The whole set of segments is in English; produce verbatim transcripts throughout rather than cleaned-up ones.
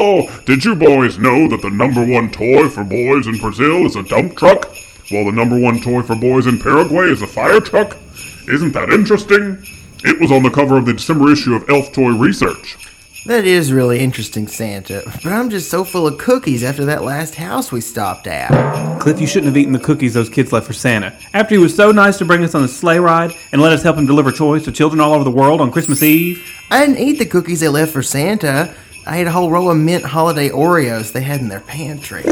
Oh, did you boys know that the number one toy for boys in Brazil is a dump truck, while the number one toy for boys in Paraguay is a fire truck? Isn't that interesting? It was on the cover of the December issue of Elf Toy Research. That is really interesting, Santa, but I'm just so full of cookies after that last house we stopped at. Cliff, you shouldn't have eaten the cookies those kids left for Santa. After he was so nice to bring us on a sleigh ride and let us help him deliver toys to children all over the world on Christmas Eve. I didn't eat the cookies they left for Santa. I ate a whole row of mint holiday Oreos they had in their pantry.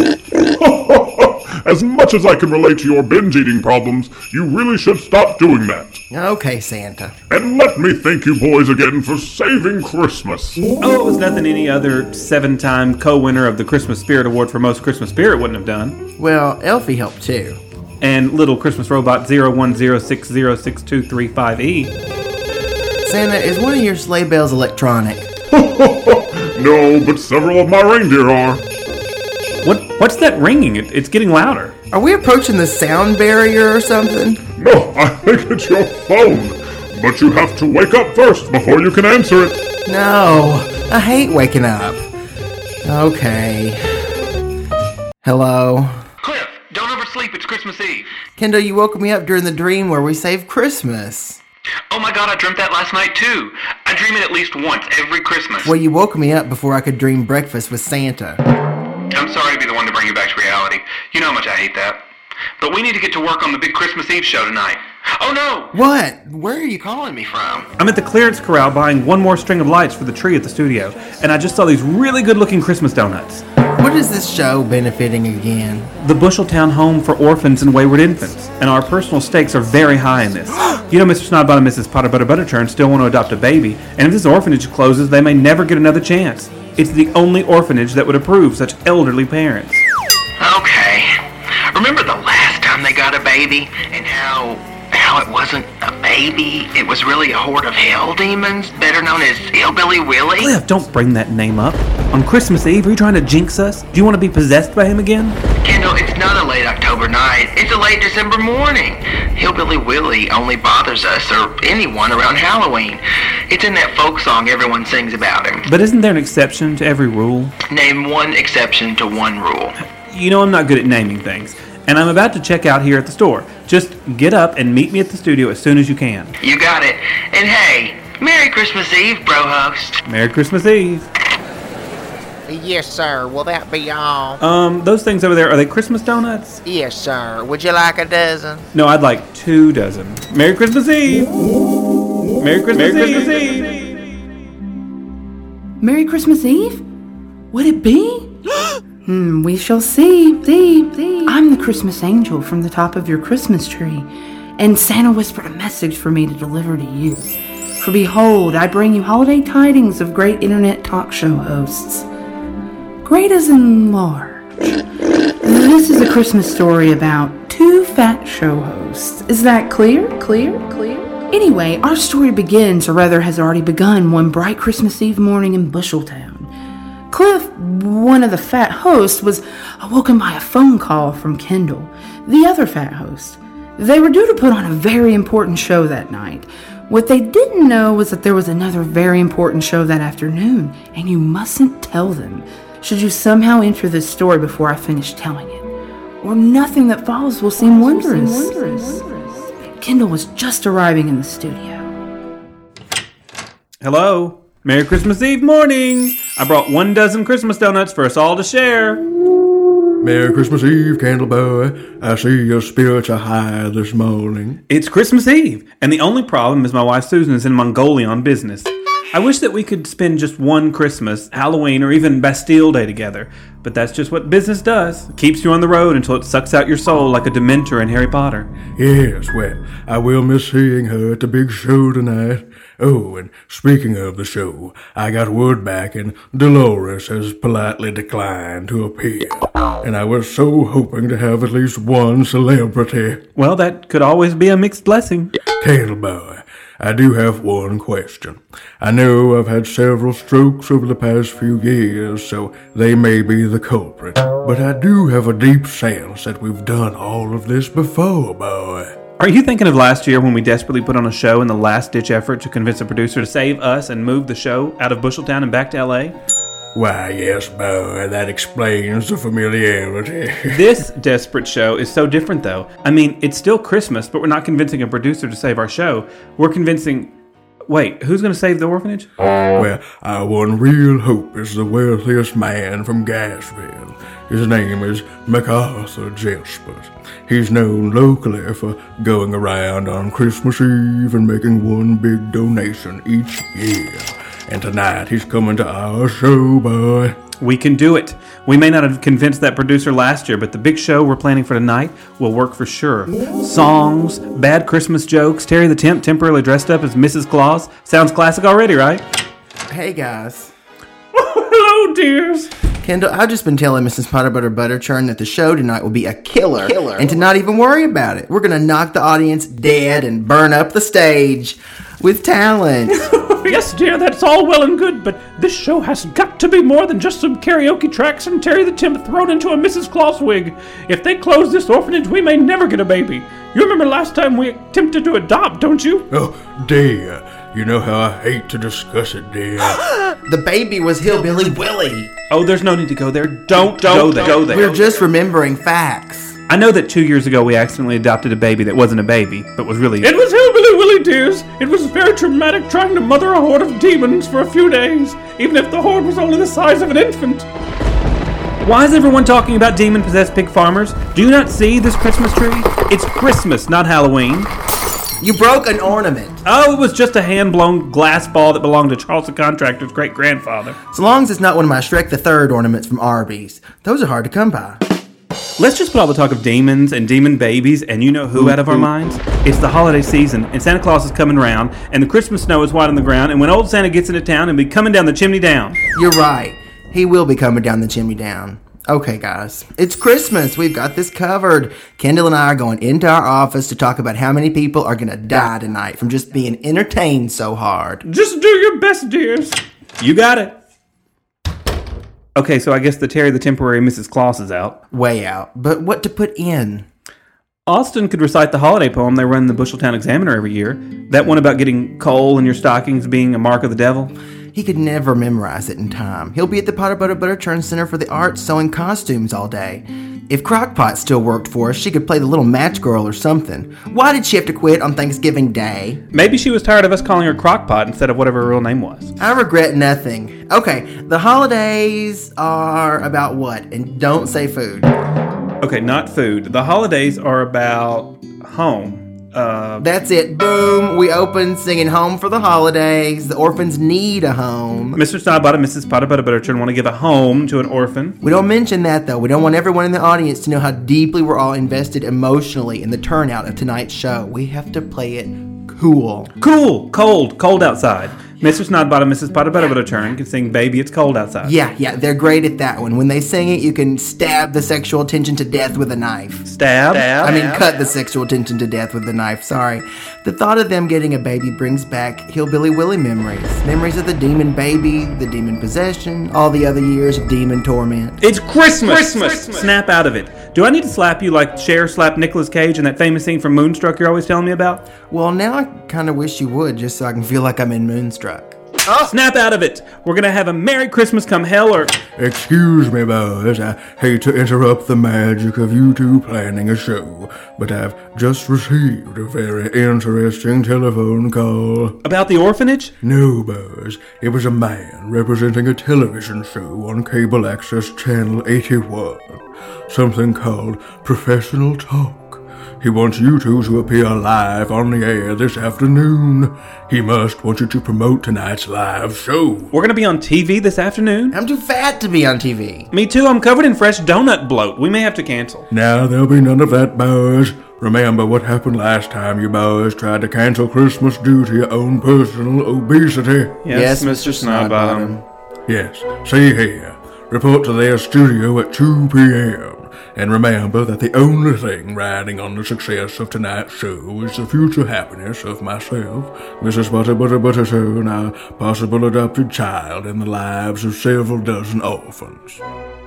As much as I can relate to your binge-eating problems, you really should stop doing that. Okay, Santa. And let me thank you boys again for saving Christmas. Oh, it was nothing any other seven-time co-winner of the Christmas Spirit Award for Most Christmas Spirit wouldn't have done. Well, Elfie helped too. And little Christmas robot zero one zero six zero six two three five E. Santa, is one of your sleigh bells electronic? No, but several of my reindeer are. What? What's that ringing? It, it's getting louder. Are we approaching the sound barrier or something? No, I think it's your phone. But you have to wake up first before you can answer it. No, I hate waking up. Okay. Hello? Cliff, don't oversleep. It's Christmas Eve. Kendall, you woke me up during the dream where we saved Christmas. Oh my god, I dreamt that last night too. I dream it at least once every Christmas. Well, you woke me up before I could dream breakfast with Santa. I'm sorry to be the one to bring you back to reality. You know how much I hate that. But we need to get to work on the big Christmas Eve show tonight. Oh no! What? Where are you calling me from? I'm at the clearance corral buying one more string of lights for the tree at the studio, and I just saw these really good-looking Christmas donuts. What is this show benefiting again? The Busheltown Home for Orphans and Wayward Infants, and our personal stakes are very high in this. You know, Mister Snodbottom and Missus Potter Butter Butterchurn still want to adopt a baby, and if this orphanage closes, they may never get another chance. It's the only orphanage that would approve such elderly parents. Okay. Remember the last time they got a baby, and how how it wasn't a baby, it was really a horde of hell demons, better known as Hillbilly Willie? Cliff, don't bring that name up. On Christmas Eve, are you trying to jinx us? Do you want to be possessed by him again? Kendall, it's not a late October night. It's a late December morning. Hillbilly Willie only bothers us or anyone around Halloween. It's in that folk song everyone sings about him. But isn't there an exception to every rule? Name one exception to one rule. You know I'm not good at naming things, and I'm about to check out here at the store. Just get up and meet me at the studio as soon as you can. You got it. And hey, Merry Christmas Eve, bro host. Merry Christmas Eve. Yes, sir. Will that be all? Um, those things over there, are they Christmas donuts? Yes, sir. Would you like a dozen? No, I'd like two dozen. Merry Christmas Eve! Merry Christmas, Merry Christmas Eve. Eve! Merry Christmas Eve? Would it be? Hmm, we shall see. See, see. I'm the Christmas angel from the top of your Christmas tree, and Santa whispered a message for me to deliver to you. For behold, I bring you holiday tidings of great internet talk show hosts. Great as in large. This is a Christmas story about two fat show hosts. Is that clear? Clear? Clear? Anyway, our story begins, or rather has already begun, one bright Christmas Eve morning in Busheltown. Cliff, one of the fat hosts, was awoken by a phone call from Kendall, the other fat host. They were due to put on a very important show that night. What they didn't know was that there was another very important show that afternoon, and you mustn't tell them. Should you somehow enter this story before I finish telling it, or nothing that follows will seem wondrous. wondrous. Kendall was just arriving in the studio. Hello. Merry Christmas Eve morning. I brought one dozen Christmas donuts for us all to share. Merry Christmas Eve, Candle Boy. I see your spirits are high this morning. It's Christmas Eve, and the only problem is my wife Susan is in Mongolia on business. I wish that we could spend just one Christmas, Halloween, or even Bastille Day together, but that's just what business does. It keeps you on the road until it sucks out your soul like a Dementor in Harry Potter. Yes, well, I will miss seeing her at the big show tonight. Oh, and speaking of the show, I got word back and Dolores has politely declined to appear. And I was so hoping to have at least one celebrity. Well, that could always be a mixed blessing. Candle Boy, I do have one question. I know I've had several strokes over the past few years, so they may be the culprit. But I do have a deep sense that we've done all of this before, boy. Are you thinking of last year when we desperately put on a show in the last-ditch effort to convince a producer to save us and move the show out of Busheltown and back to L A? Why, yes, boy, that explains the familiarity. This desperate show is so different, though. I mean, it's still Christmas, but we're not convincing a producer to save our show. We're convincing... Wait, who's going to save the orphanage? Well, our one real hope is the wealthiest man from Gasville. His name is MacArthur Jesper. He's known locally for going around on Christmas Eve and making one big donation each year. And tonight he's coming to our show, boy. We can do it. We may not have convinced that producer last year, but the big show we're planning for tonight will work for sure. Songs, bad Christmas jokes, Terry the Temp temporarily dressed up as Missus Claus. Sounds classic already, right? Hey, guys. Hello, dears. Kendall, I've just been telling Missus Potter Butter Butterchurn that the show tonight will be a killer, killer, and to not even worry about it. We're going to knock the audience dead and burn up the stage with talent. Yes, dear, that's all well and good, but this show has got to be more than just some karaoke tracks and Terry the Temp thrown into a Missus Claus wig. If they close this orphanage, we may never get a baby. You remember last time we attempted to adopt, don't you? Oh, dear. You know how I hate to discuss it, dear. The baby was Hillbilly Willie. Oh, there's no need to go there. Don't, don't go, there. go there. We're just remembering facts. I know that two years ago we accidentally adopted a baby that wasn't a baby, but was really... It was Hillbilly Willie, dears. It was very traumatic trying to mother a horde of demons for a few days, even if the horde was only the size of an infant. Why is everyone talking about demon-possessed pig farmers? Do you not see this Christmas tree? It's Christmas, not Halloween. You broke an ornament. Oh, it was just a hand-blown glass ball that belonged to Charles the Contractor's great-grandfather. So long as it's not one of my Shrek the Third ornaments from Arby's. Those are hard to come by. Let's just put all the talk of demons and demon babies and you know who out of our minds. It's the holiday season, and Santa Claus is coming around, and the Christmas snow is white on the ground, and when old Santa gets into town, he'll be coming down the chimney down. You're right. He will be coming down the chimney down. Okay, guys. It's Christmas. We've got this covered. Kendall and I are going into our office to talk about how many people are going to die tonight from just being entertained so hard. Just do your best, dears. You got it. Okay, so I guess the Terry the Temporary Missus Claus is out. Way out. But what to put in? Austin could recite the holiday poem they run in the Busheltown Examiner every year. That one about getting coal in your stockings being a mark of the devil. He could never memorize it in time. He'll be at the Potter Butter Butterchurn Center for the Arts sewing costumes all day. If Crockpot still worked for us, she could play the little match girl or something. Why did she have to quit on Thanksgiving Day? Maybe she was tired of us calling her Crockpot instead of whatever her real name was. I regret nothing. Okay, the holidays are about what? And don't say food. Okay, not food. The holidays are about home. Uh, That's it. Boom. We open singing Home for the Holidays. The orphans need a home. Mister Snodbottom and Missus Potter Butter Butterchurn want to give a home to an orphan. We don't mention that, though. We don't want everyone in the audience to know how deeply we're all invested emotionally in the turnout of tonight's show. We have to play it cool. Cool. Cold. Cold outside. Mister Snodbottom and Missus Potter Butter Butterchurn can sing Baby It's Cold Outside. Yeah, yeah, they're great at that one. When they sing it, you can stab the sexual tension to death with a knife. Stab? Stab? I mean, cut the sexual tension to death with a knife, sorry. The thought of them getting a baby brings back Hillbilly Willie memories. Memories of the demon baby, the demon possession, all the other years of demon torment. It's Christmas! Christmas! Christmas. Snap out of it. Do I need to slap you like Cher slapped Nicolas Cage in that famous scene from Moonstruck you're always telling me about? Well, now I kind of wish you would, just so I can feel like I'm in Moonstruck. Oh. Snap out of it. We're going to have a Merry Christmas come hell or... Excuse me, boys. I hate to interrupt the magic of you two planning a show, but I've just received a very interesting telephone call. About the orphanage? No, boys. It was a man representing a television show on Cable Access Channel eighty-one. Something called Professional Talk. He wants you two to appear live on the air this afternoon. He must want you to promote tonight's live show. We're going to be on T V this afternoon? I'm too fat to be on T V. Me too. I'm covered in fresh donut bloat. We may have to cancel. Now, there'll be none of that, boys. Remember what happened last time you boys tried to cancel Christmas due to your own personal obesity. Yes, yes Mister Snodbottom. Yes. See here. Report to their studio at two p.m. And remember that the only thing riding on the success of tonight's show is the future happiness of myself, Missus Butter Butter Butterchurn, our possible adopted child, and the lives of several dozen orphans.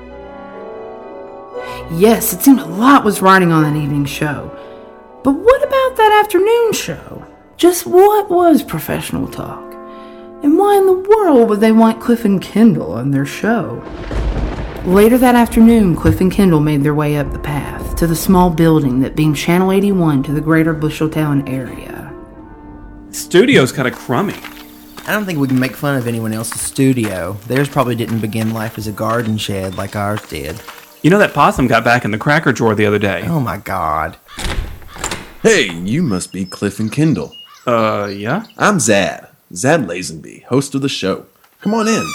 Yes, it seemed a lot was riding on that evening show. But what about that afternoon show? Just what was Professional Talk? And why in the world would they want Cliff and Kendall on their show? Later that afternoon, Cliff and Kendall made their way up the path to the small building that beamed Channel eighty-one to the greater Busheltown area. Studio's kind of crummy. I don't think we can make fun of anyone else's studio. Theirs probably didn't begin life as a garden shed like ours did. You know that possum got back in the cracker drawer the other day. Oh my god. Hey, you must be Cliff and Kendall. Uh, yeah? I'm Zad. Zad Lazenby, host of the show. Come on in.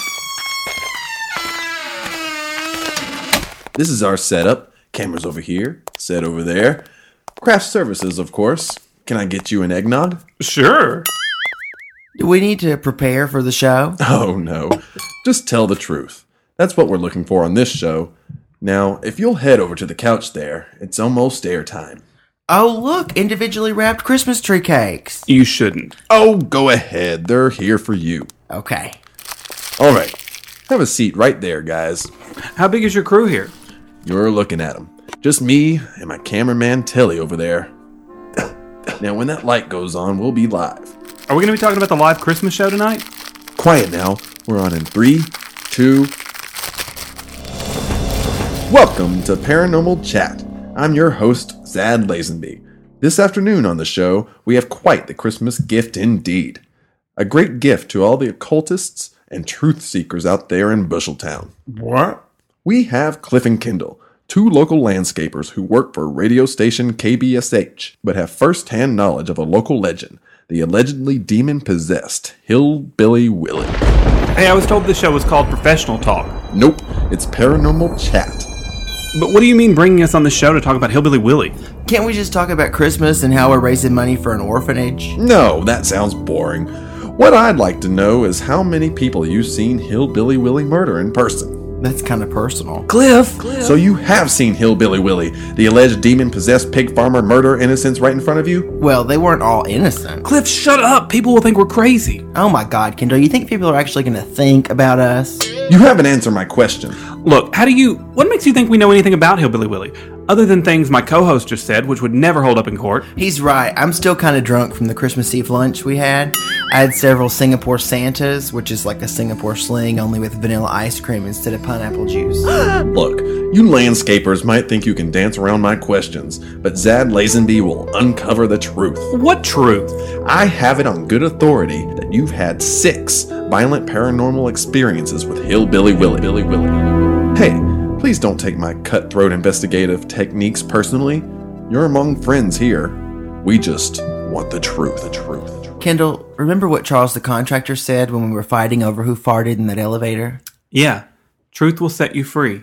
This is our setup. Cameras over here, set over there. Craft services, of course. Can I get you an eggnog? Sure. Do we need to prepare for the show? Oh, no. Just tell the truth. That's what we're looking for on this show. Now, if you'll head over to the couch there, it's almost airtime. Oh, look, individually wrapped Christmas tree cakes. You shouldn't. Oh, go ahead. They're here for you. Okay. All right. Have a seat right there, guys. How big is your crew here? You're looking at them. Just me and my cameraman Telly over there. Now, when that light goes on, we'll be live. Are we going to be talking about the live Christmas show tonight? Quiet now. We're on in three, two... Welcome to Paranormal Chat. I'm your host, Zad Lazenby. This afternoon on the show, we have quite the Christmas gift indeed. A great gift to all the occultists and truth seekers out there in Busheltown. What? We have Cliff and Kendall, two local landscapers who work for radio station K B S H, but have first-hand knowledge of a local legend, the allegedly demon-possessed Hillbilly Willie. Hey, I was told this show was called Professional Talk. Nope, it's Paranormal Chat. But what do you mean bringing us on the show to talk about Hillbilly Willie? Can't we just talk about Christmas and how we're raising money for an orphanage? No, that sounds boring. What I'd like to know is how many people you've seen Hillbilly Willie murder in person. That's kind of personal. Cliff! So you have seen Hillbilly Willie, the alleged demon-possessed pig farmer murder innocents right in front of you? Well, they weren't all innocent. Cliff, shut up! People will think we're crazy. Oh my god, Kendall, you think people are actually going to think about us? You haven't answered my question. Look, how do you... What makes you think we know anything about Hillbilly Willie? Other than things my co-host just said, which would never hold up in court. He's right. I'm still kind of drunk from the Christmas Eve lunch we had. I had several Singapore Santas, which is like a Singapore sling, only with vanilla ice cream instead of pineapple juice. Look, you landscapers might think you can dance around my questions, but Zad Lazenby will uncover the truth. What truth? I have it on good authority that you've had six violent paranormal experiences with Hillbilly Willie. Billy Willie. Hey, please don't take my cutthroat investigative techniques personally. You're among friends here. We just want the truth. The truth. Kendall, remember what Charles the contractor said when we were fighting over who farted in that elevator? Yeah. Truth will set you free.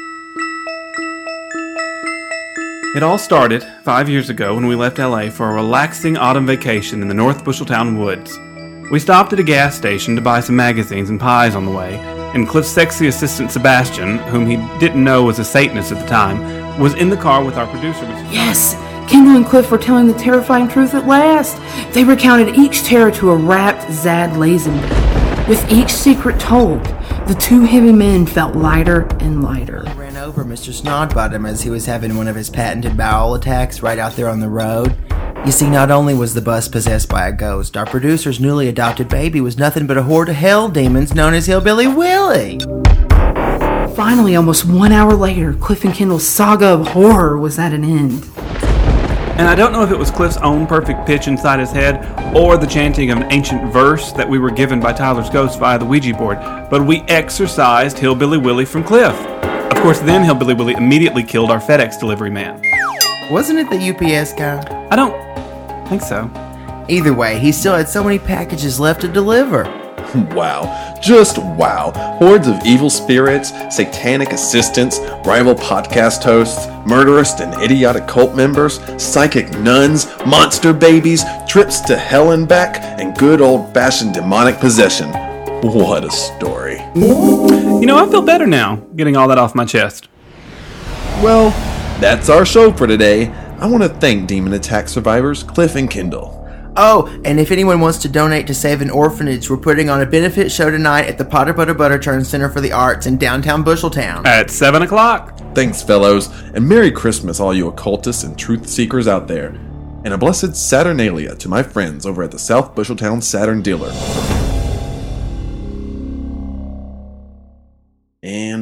It all started five years ago when we left L A for a relaxing autumn vacation in the North Busheltown woods. We stopped at a gas station to buy some magazines and pies on the way, and Cliff's sexy assistant Sebastian, whom he didn't know was a Satanist at the time, was in the car with our producer, Mister Yes! Kendall and Cliff were telling the terrifying truth at last. They recounted each terror to a rapt Zad Lazenby. With each secret told, the two heavy men felt lighter and lighter. I ran over Mister Snodbottom as he was having one of his patented bowel attacks right out there on the road. You see, not only was the bus possessed by a ghost, our producer's newly adopted baby was nothing but a horde of hell demons known as Hillbilly Willie. Finally, almost one hour later, Cliff and Kendall's saga of horror was at an end. And I don't know if it was Cliff's own perfect pitch inside his head or the chanting of an ancient verse that we were given by Tyler's ghost via the Ouija board, but we exorcised Hillbilly Willie from Cliff. Of course, then Hillbilly Willie immediately killed our FedEx delivery man. Wasn't it the U P S guy? I don't think so. Either way, he still had so many packages left to deliver. Wow. Just wow. Hordes of evil spirits, satanic assistants, rival podcast hosts, murderous and idiotic cult members, psychic nuns, monster babies, trips to hell and back, and good old-fashioned demonic possession. What a story. You know, I feel better now, getting all that off my chest. Well, that's our show for today. I want to thank demon attack survivors Cliff and Kendall. Oh, and if anyone wants to donate to save an orphanage, we're putting on a benefit show tonight at the Potter Butter Butterturn Center for the Arts in downtown Busheltown. At seven o'clock. Thanks, fellows, and Merry Christmas, all you occultists and truth seekers out there. And a blessed Saturnalia to my friends over at the South Busheltown Saturn Dealer.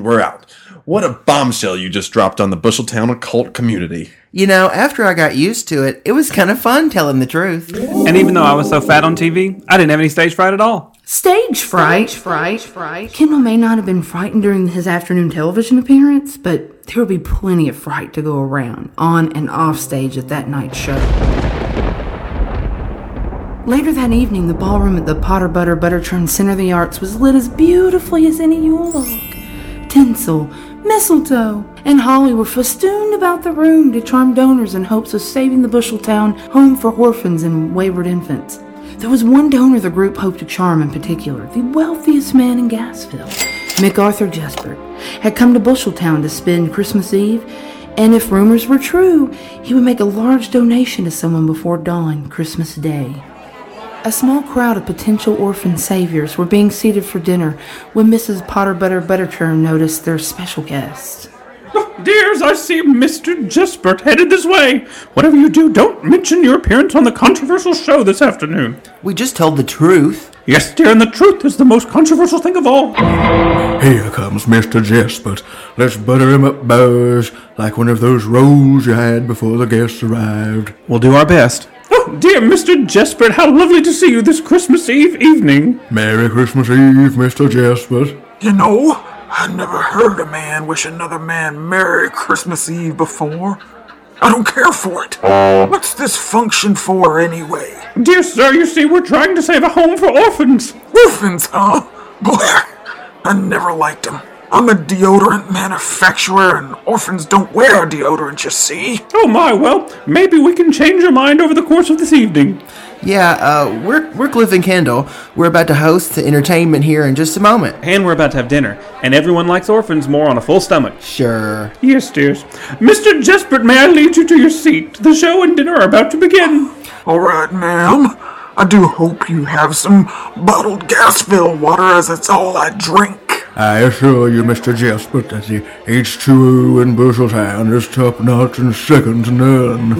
we're out. What a bombshell you just dropped on the Busheltown occult community. You know, after I got used to it, it was kind of fun telling the truth. And even though I was so fat on T V, I didn't have any stage fright at all. Stage fright? Stage fright, fright. Kendall may not have been frightened during his afternoon television appearance, but there will be plenty of fright to go around, on and off stage at that night's show. Later that evening, the ballroom at the Potter Butter Butterchurn Center of the Arts was lit as beautifully as any Yule log. Tinsel, mistletoe, and holly were festooned about the room to charm donors in hopes of saving the Busheltown home for orphans and wayward infants. There was one donor the group hoped to charm in particular, the wealthiest man in Gassville. MacArthur Jespert had come to Busheltown to spend Christmas Eve, and if rumors were true, he would make a large donation to someone before dawn Christmas Day. A small crowd of potential orphan saviors were being seated for dinner when Missus Potter Butter Butterchurn noticed their special guest. Oh, dears, I see Mister Jespert headed this way. Whatever you do, don't mention your appearance on the controversial show this afternoon. We just told the truth. Yes, dear, and the truth is the most controversial thing of all. Here comes Mister Jespert. Let's butter him up, boys, like one of those rolls you had before the guests arrived. We'll do our best. Oh, dear Mister Jespert, how lovely to see you this Christmas Eve evening. Merry Christmas Eve, Mister Jespert. You know, I never heard a man wish another man Merry Christmas Eve before. I don't care for it. What's this function for, anyway? Dear sir, you see, we're trying to save a home for orphans. Orphans, huh? Blech. I never liked them. I'm a deodorant manufacturer, and orphans don't wear deodorant, you see. Oh my, well, maybe we can change your mind over the course of this evening. Yeah, uh, we're, we're Cliff and Kendall. We're about to host the entertainment here in just a moment. And we're about to have dinner, and everyone likes orphans more on a full stomach. Sure. Yes, dears. Mister Jespert, may I lead you to your seat? The show and dinner are about to begin. All right, ma'am. I do hope you have some bottled Gassville water, as it's all I drink. I assure you, Mister Jespert, that the H two O in Busheltown is top-notch and second to none.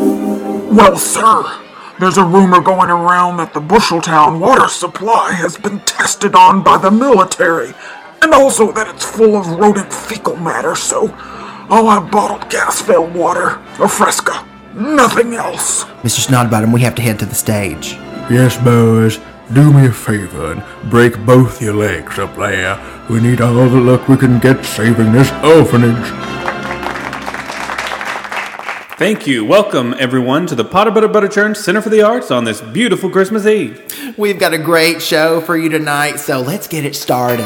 Well, sir, there's a rumor going around that the Busheltown water supply has been tested on by the military, and also that it's full of rodent fecal matter, so I'll have bottled Gassville water, or Fresca, nothing else. Mister Snodbottom, we have to head to the stage. Yes, boys. Do me a favor and break both your legs up there. We need all the luck we can get saving this orphanage. Thank you. Welcome, everyone, to the Potter Butter Butterchurn Center for the Arts on this beautiful Christmas Eve. We've got a great show for you tonight, so let's get it started.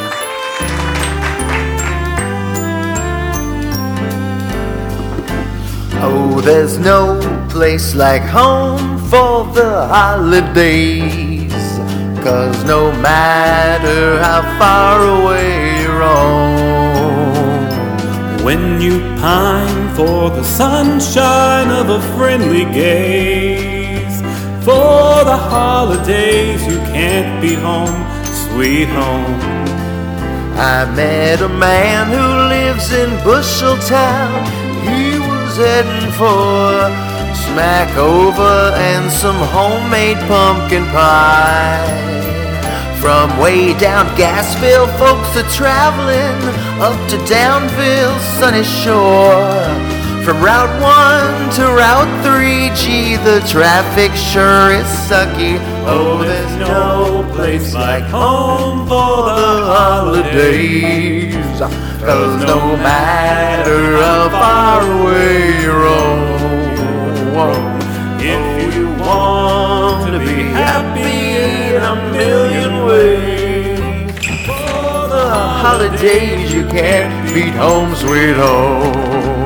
Oh, there's no place like home for the holidays. 'Cause no matter how far away you roam, when you pine for the sunshine of a friendly gaze, for the holidays you can't be home, sweet home. I met a man who lives in Busheltown. He was heading for smack over and some homemade pumpkin pie. From way down Gassville, folks are traveling up to Downville's sunny shore. From Route one to Route three, gee, the traffic sure is sucky. Oh, there's no place like home for the holidays. 'Cause no matter how far away you roam, if you want to be happy in a million ways, for the holidays you can't beat home, sweet home.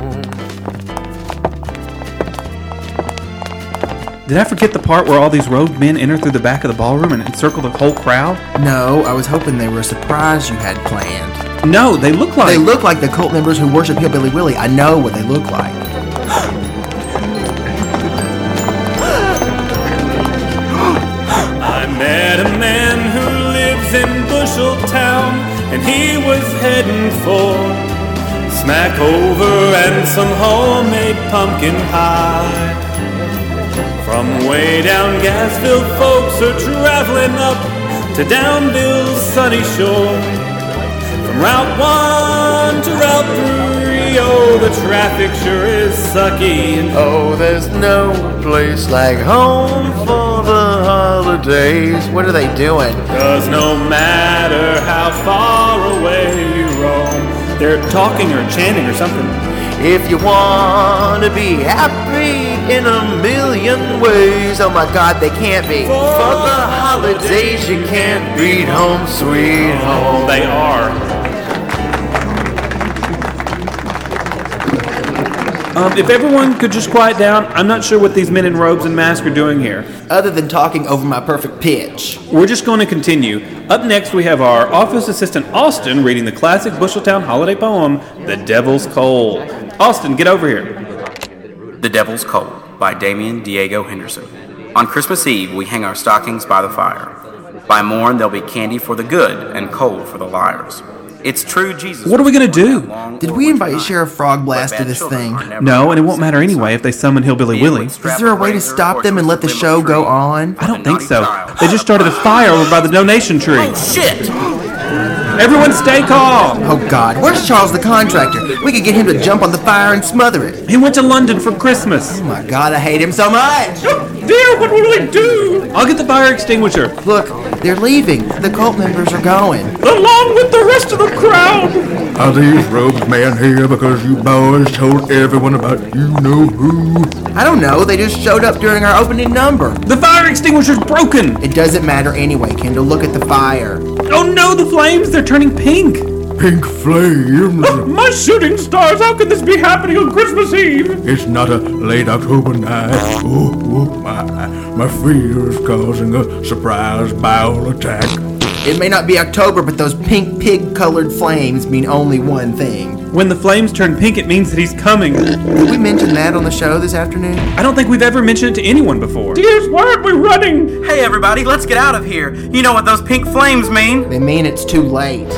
Did I forget the part where all these robed men enter through the back of the ballroom and encircle the whole crowd? No, I was hoping they were a surprise you had planned. No, they look like... They look like the cult members who worship Hillbilly Willie. I know what they look like. I met a man who lives in Busheltown, and he was heading for smack over and some homemade pumpkin pie. From way down Gassville, folks are traveling up to Downville's sunny shore. From From Route one to Route three, oh, the traffic sure is sucky. Oh, there's no place like home for the holidays. What are they doing? Cause no matter how far away you roam, they're talking or chanting or something. If you want to be happy in a million ways, oh my God, they can't be. For the holidays, you can't beat home, sweet home. They are. Um, if everyone could just quiet down, I'm not sure what these men in robes and masks are doing here. Other than talking over my perfect pitch. We're just going to continue. Up next, we have our office assistant, Austin, reading the classic Busheltown holiday poem, The Devil's Coal. Austin, get over here. The Devil's Coal by Damian Diego Henderson. On Christmas Eve, we hang our stockings by the fire. By morn, there'll be candy for the good and coal for the liars. It's true, Jesus. What are we going to do? Did we invite Sheriff Frogblast to this thing? No, and it won't matter anyway if they summon Hillbilly Willie. Is there a way to stop them and let the show go on? I don't think so. They just started a fire over by the donation tree. Oh, shit! Everyone stay calm! Oh, God. Where's Charles the contractor? We could get him to jump on the fire and smother it. He went to London for Christmas. Oh, my God. I hate him so much. Dear, what will we do? I'll get the fire extinguisher. Look, they're leaving. The cult members are going. Along with the rest of the crowd. Are these robed men here because you boys told everyone about you-know-who? I don't know. They just showed up during our opening number. The fire extinguisher's broken. It doesn't matter anyway, Kendall. Look at the fire. Oh, no, the flames. They're turning pink. Pink flames? Oh, my shooting stars, how could this be happening on Christmas Eve? It's not a late October night. Oh, oh my. My fear is causing a surprise bowel attack. It may not be October, but those pink pig-colored flames mean only one thing. When the flames turn pink, it means that he's coming. Did we mention that on the show this afternoon? I don't think we've ever mentioned it to anyone before. Dears, why aren't we running? Hey, everybody, let's get out of here. You know what those pink flames mean? They mean it's too late.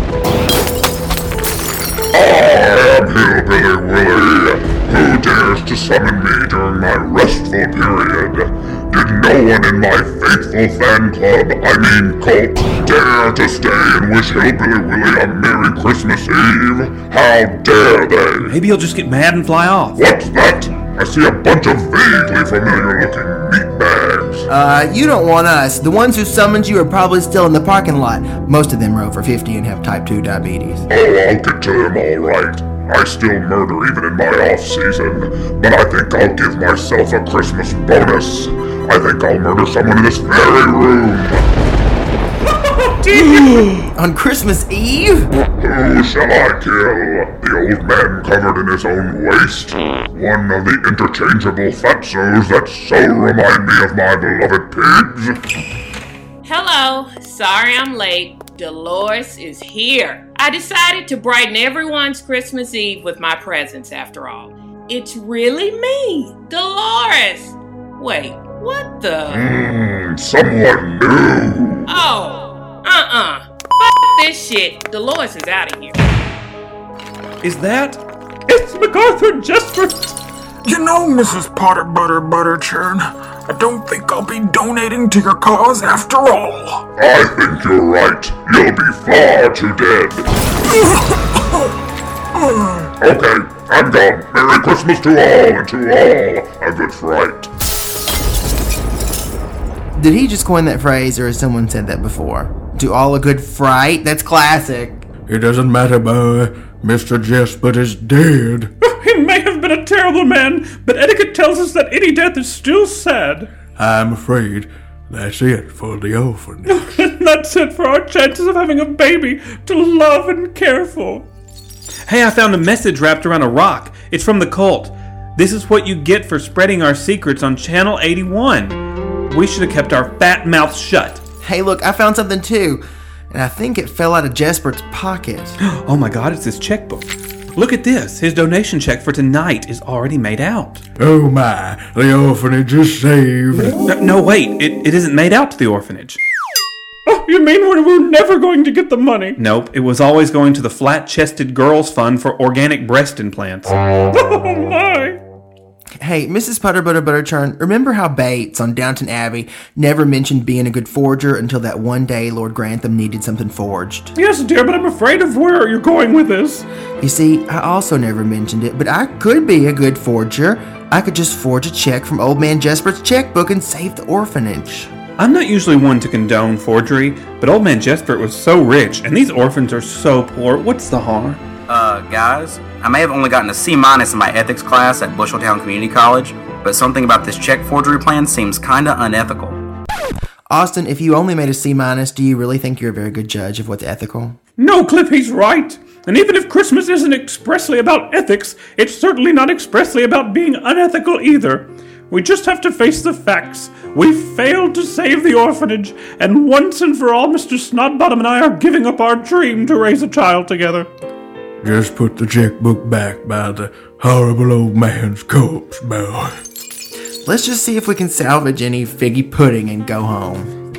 I am Hillbilly Willie. Who dares to summon me during my restful period? Did no one in my faithful fan club, I mean cult, dare to stay and wish Hillbilly Willie a Merry Christmas Eve? How dare they? Maybe he'll just get mad and fly off. What's that? I see a bunch of vaguely familiar-looking meatbags. Uh, you don't want us. The ones who summoned you are probably still in the parking lot. Most of them are over fifty and have type two diabetes. Oh, I'll get to them all right. I still murder even in my off-season, but I think I'll give myself a Christmas bonus. I think I'll murder someone in this very room. On Christmas Eve? Who shall I kill? The old man covered in his own waste? One of the interchangeable fatzos that so remind me of my beloved pigs? Hello, sorry I'm late. Dolores is here. I decided to brighten everyone's Christmas Eve with my presence after all. It's really me, Dolores. Wait, what the? Mmm, someone new. Oh. Uh-uh. F*** this shit. Dolores is out of here. Is that? It's MacArthur Jesper. You know, Missus Potter Butter Butterchurn, I don't think I'll be donating to your cause after all. I think you're right. You'll be far too dead. Okay, I'm gone. Merry Christmas to all, and to all a good fright. Did he just coin that phrase, or has someone said that before? To all a good fright? That's classic. It doesn't matter, boy. Mister Jesper is dead. He may have been a terrible man, but etiquette tells us that any death is still sad. I'm afraid that's it for the orphanage. That's it for our chances of having a baby to love and care for. Hey, I found a message wrapped around a rock. It's from the cult. This is what you get for spreading our secrets on Channel eighty-one. We should have kept our fat mouths shut. Hey, look, I found something too. And I think it fell out of Jesper's pocket. Oh my God, it's his checkbook. Look at this. His donation check for tonight is already made out. Oh my, the orphanage is saved. No, no wait, it, it isn't made out to the orphanage. Oh, you mean we were never going to get the money? Nope, it was always going to the Flat-Chested Girls Fund for Organic Breast Implants. Oh my! Hey, Missus Putter Butter Butterchurn, remember how Bates on Downton Abbey never mentioned being a good forger until that one day Lord Grantham needed something forged? Yes, dear, but I'm afraid of where you're going with this. You see, I also never mentioned it, but I could be a good forger. I could just forge a check from Old Man Jesper's checkbook and save the orphanage. I'm not usually one to condone forgery, but Old Man Jesper was so rich, and these orphans are so poor. What's the harm? Uh, guys, I may have only gotten a C minus in my ethics class at Busheltown Community College, but something about this check forgery plan seems kinda unethical. Austin, if you only made a C minus, do you really think you're a very good judge of what's ethical? No, Cliff, he's right. And even if Christmas isn't expressly about ethics, it's certainly not expressly about being unethical either. We just have to face the facts. We failed to save the orphanage, and once and for all, Mister Snodbottom and I are giving up our dream to raise a child together. Just put the checkbook back by the horrible old man's corpse, boy. Let's just see if we can salvage any figgy pudding and go home.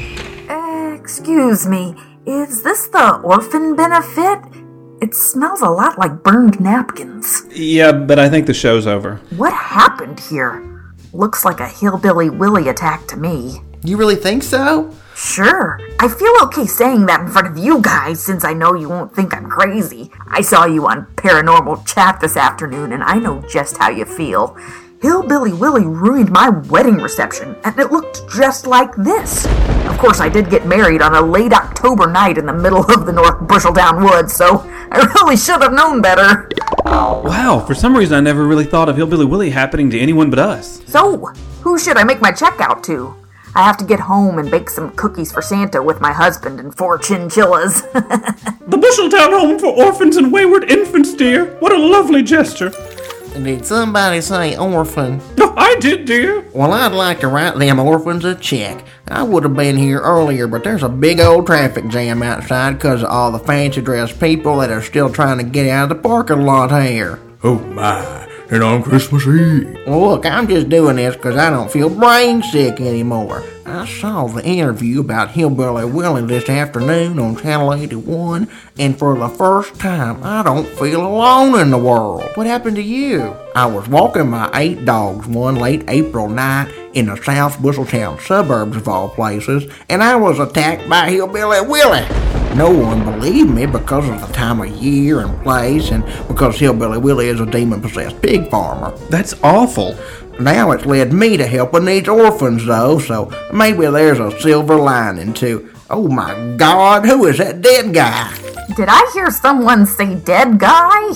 Excuse me, is this the orphan benefit? It smells a lot like burned napkins. Yeah, but I think the show's over. What happened here? Looks like a Hillbilly Willy attack to me. You really think so? Sure. I feel okay saying that in front of you guys since I know you won't think I'm crazy. I saw you on Paranormal Chat this afternoon and I know just how you feel. Hillbilly Willy ruined my wedding reception and it looked just like this. Of course, I did get married on a late October night in the middle of the North Busheltown woods, so I really should have known better. Wow, for some reason I never really thought of Hillbilly Willy happening to anyone but us. So, who should I make my check out to? I have to get home and bake some cookies for Santa with my husband and four chinchillas. The Busheltown Home for Orphans and Wayward Infants, dear. What a lovely gesture. Did somebody say orphan? No, I did, dear. Well, I'd like to write them orphans a check. I would have been here earlier, but there's a big old traffic jam outside because of all the fancy dressed people that are still trying to get out of the parking lot here. Oh my, and on Christmas Eve. Well, look, I'm just doing this because I don't feel brain sick anymore. I saw the interview about Hillbilly Willy this afternoon on Channel eighty-one, and for the first time, I don't feel alone in the world. What happened to you? I was walking my eight dogs one late April night in the South Busheltown suburbs of all places, and I was attacked by Hillbilly Willy. No one believed me because of the time of year and place, and because Hillbilly Willy is a demon-possessed pig farmer. That's awful. Now it's led me to helping these orphans, though, so maybe there's a silver lining to... Oh my God, who is that dead guy? Did I hear someone say dead guy?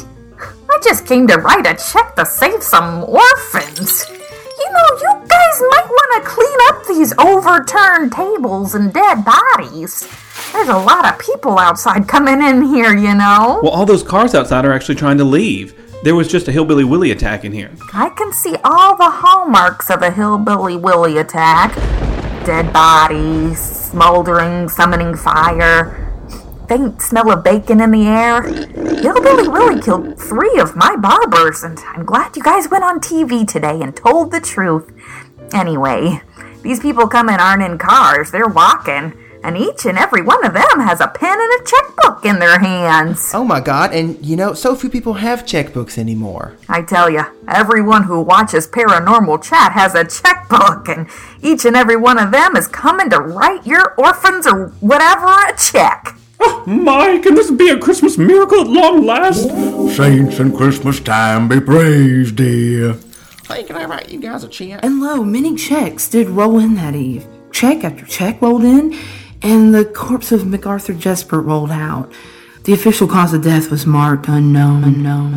I just came to write a check to save some orphans. You know, you guys might want to clean up these overturned tables and dead bodies. There's a lot of people outside coming in here, you know. Well, all those cars outside are actually trying to leave. There was just a Hillbilly Willy attack in here. I can see all the hallmarks of a Hillbilly Willy attack. Dead bodies, smoldering, summoning fire, faint smell of bacon in the air. Hillbilly Willy killed three of my barbers, and I'm glad you guys went on T V today and told the truth. Anyway, these people coming aren't in cars, they're walking. And each and every one of them has a pen and a checkbook in their hands. Oh my God, and you know, so few people have checkbooks anymore. I tell you, everyone who watches Paranormal Chat has a checkbook, and each and every one of them is coming to write your orphans or whatever a check. Oh my, can this be a Christmas miracle at long last? Saints and Christmas time be praised, dear. Hey, can I write you guys a check? And lo, many checks did roll in that eve. Check after check rolled in, and the corpse of MacArthur Jesper rolled out. The official cause of death was marked unknown, unknown,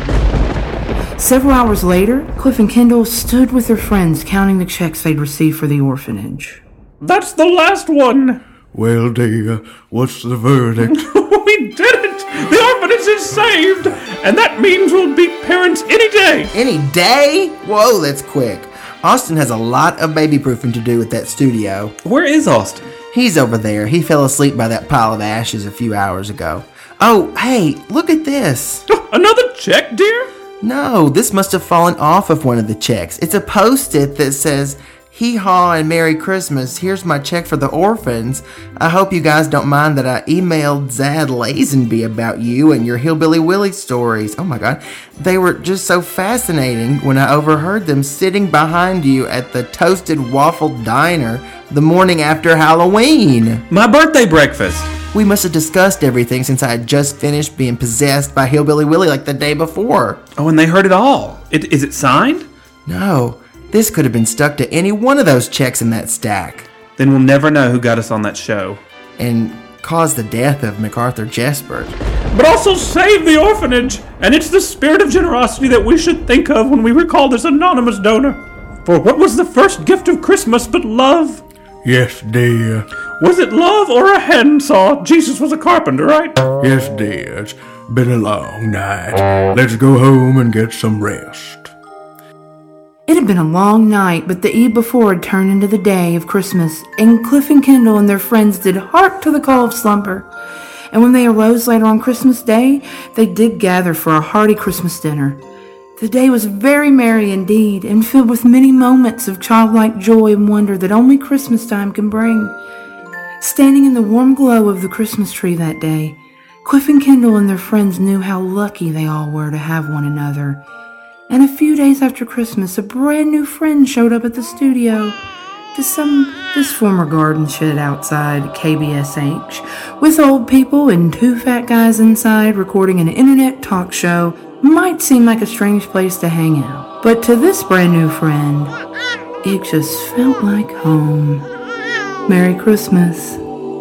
unknown. Several hours later, Cliff and Kendall stood with their friends counting the checks they'd received for the orphanage. That's the last one! Well, dear, what's the verdict? We did it! The orphanage is saved! And that means we'll be parents any day! Any day? Whoa, that's quick. Austin has a lot of baby-proofing to do with that studio. Where is Austin? He's over there. He fell asleep by that pile of ashes a few hours ago. Oh, hey, look at this. Another check, dear? No, this must have fallen off of one of the checks. It's a post-it that says, Hee-haw and Merry Christmas. Here's my check for the orphans. I hope you guys don't mind that I emailed Zad Lazenby about you and your Hillbilly Willie stories. Oh my God. They were just so fascinating when I overheard them sitting behind you at the Toasted Waffle Diner the morning after Halloween. My birthday breakfast. We must have discussed everything since I had just finished being possessed by Hillbilly Willie like the day before. Oh, and they heard it all. It, is it signed? No. This could have been stuck to any one of those checks in that stack. Then we'll never know who got us on that show. And caused the death of MacArthur Jesper. But also save the orphanage. And it's the spirit of generosity that we should think of when we recall this anonymous donor. For what was the first gift of Christmas but love? Yes, dear. Was it love or a handsaw? Jesus was a carpenter, right? Yes, dear. It's been a long night. Let's go home and get some rest. It had been a long night, but the eve before had turned into the day of Christmas, and Cliff and Kendall and their friends did hark to the call of slumber. And when they arose later on Christmas Day, they did gather for a hearty Christmas dinner. The day was very merry indeed, and filled with many moments of childlike joy and wonder that only Christmas time can bring. Standing in the warm glow of the Christmas tree that day, Cliff and Kendall and their friends knew how lucky they all were to have one another. And a few days after Christmas, a brand new friend showed up at the studio. To some, this former garden shed outside K B S H, with old people and two fat guys inside recording an internet talk show, might seem like a strange place to hang out. But to this brand new friend, it just felt like home. Merry Christmas.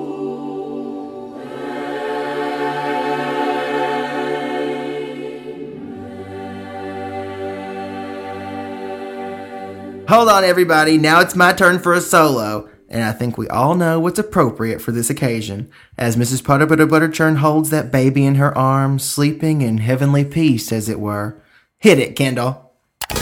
Hold on, everybody. Now it's my turn for a solo. And I think we all know what's appropriate for this occasion, as Missus Potter Butter Butterchurn holds that baby in her arms, sleeping in heavenly peace, as it were. Hit it, Kendall.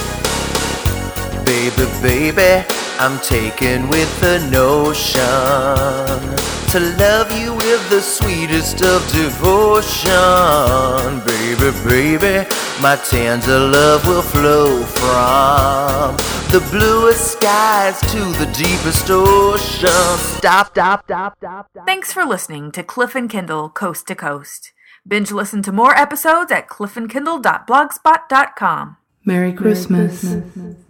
Baby, baby, I'm taken with the notion to love you with the sweetest of devotion. Baby, baby, my tender love will flow from the bluest skies to the deepest ocean. Stop, stop, stop, stop, stop. Thanks for listening to Cliff and Kendall Coast to Coast. Binge listen to more episodes at cliff and kendall dot blogspot dot com. Merry Christmas. Merry Christmas.